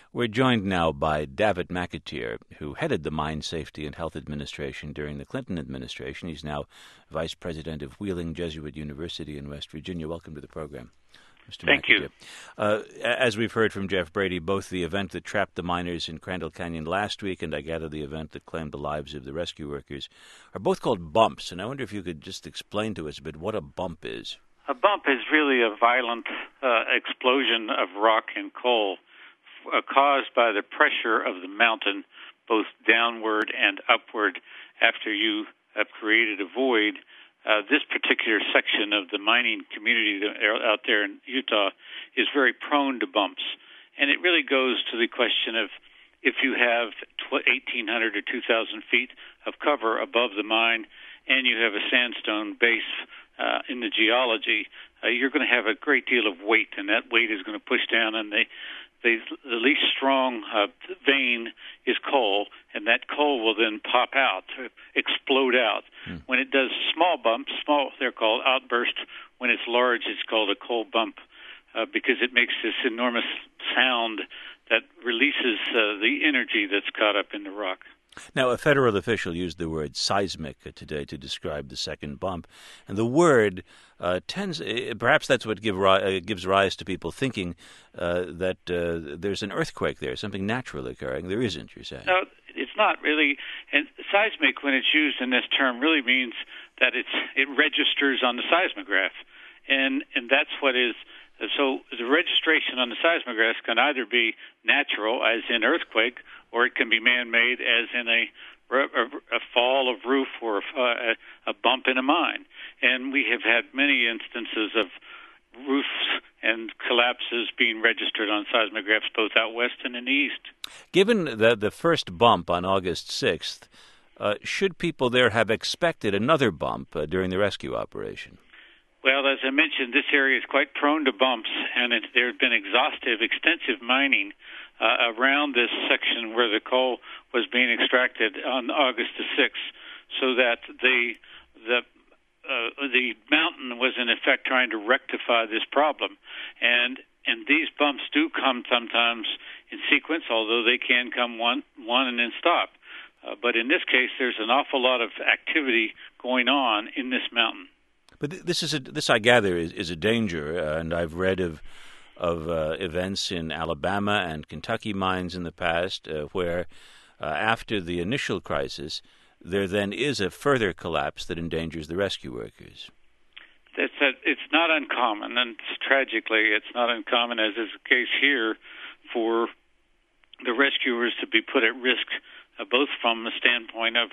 We're joined now by Davitt McAteer, who headed the Mine Safety and Health Administration during the Clinton administration. He's now Vice President of Wheeling Jesuit University in West Virginia. Welcome to the program, Mr. Thank McAteer. you. As we've heard from Jeff Brady, both the event that trapped the miners in Crandall Canyon last week and I gather the event that claimed the lives of the rescue workers are both called bumps. And I wonder if you could just explain to us a bit what a bump is. A bump is really a violent explosion of rock and coal caused by the pressure of the mountain, both downward and upward, after you have created a void. This particular section of the mining community out there in Utah is very prone to bumps. And it really goes to the question of if you have 1,800 or 2,000 feet of cover above the mine and you have a sandstone base in the geology, you're going to have a great deal of weight, and that weight is going to push down, and the least strong vein is coal, and that coal will then pop out, explode out. When it does small bumps, they're called outbursts. When it's large, it's called a coal bump because it makes this enormous sound that releases the energy that's caught up in the rock. Now, a federal official used the word seismic today to describe the second bump, and the word perhaps that's what gives rise to people thinking that there's an earthquake there, something natural occurring. There isn't, you're saying? No, it's not really. And seismic, when it's used in this term, really means that it registers on the seismograph, and that's what is. So the registration on the seismograph can either be natural, as in earthquake, or it can be man-made, as in a fall of roof or a bump in a mine. And we have had many instances of roofs and collapses being registered on seismographs both out west and in the east. Given the first bump on August 6th, should people there have expected another bump during the rescue operation? Well, as I mentioned, this area is quite prone to bumps, and there has been extensive mining around this section where the coal was being extracted on August the 6th, so that the mountain was in effect trying to rectify this problem, and these bumps do come sometimes in sequence, although they can come one and then stop. But in this case, there's an awful lot of activity going on in this mountain. But this I gather is a danger, and I've read of events in Alabama and Kentucky mines in the past where after the initial crisis, there then is a further collapse that endangers the rescue workers. It's not uncommon, and tragically, it's not uncommon, as is the case here, for the rescuers to be put at risk, both from the standpoint of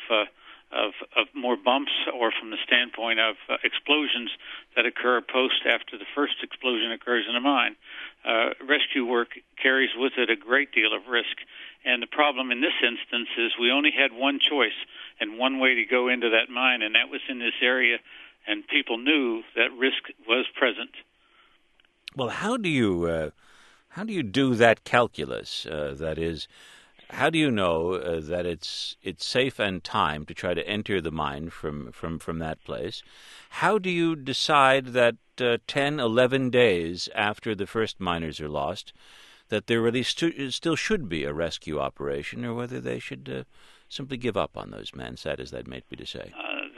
more bumps or from the standpoint of explosions that occur after the first explosion occurs in a mine. Rescue work carries with it a great deal of risk. And the problem in this instance is we only had one choice and one way to go into that mine, and that was in this area, and people knew that risk was present. Well, how do you do that calculus? That is, how do you know that it's safe and time to try to enter the mine from that place? How do you decide that 10, 11 days after the first miners are lost, that there really still should be a rescue operation, or whether they should simply give up on those men, sad as that may be to say?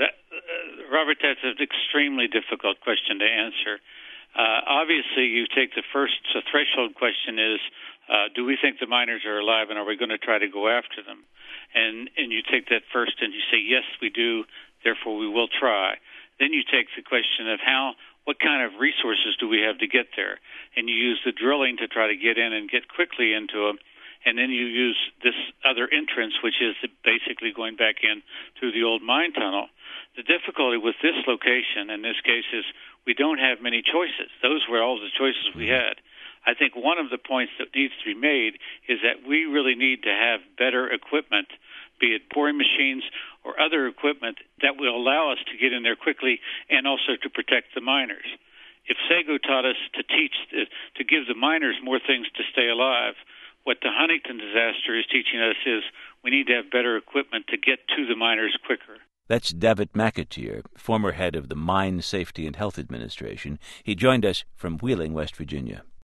Robert, that's an extremely difficult question to answer. Obviously, you take the threshold question is, do we think the miners are alive, and are we going to try to go after them? And you take that first and you say, yes, we do, therefore we will try. Then you take the question of what kind of resources do we have to get there? And you use the drilling to try to get in and get quickly into them. And then you use this other entrance, which is basically going back in through the old mine tunnel. The difficulty with this location, in this case, is we don't have many choices. Those were all the choices we had. I think one of the points that needs to be made is that we really need to have better equipment, be it boring machines or other equipment that will allow us to get in there quickly and also to protect the miners. If Sago taught us to give the miners more things to stay alive, what the Huntington disaster is teaching us is we need to have better equipment to get to the miners quicker. That's Davitt McAteer, former head of the Mine Safety and Health Administration. He joined us from Wheeling, West Virginia.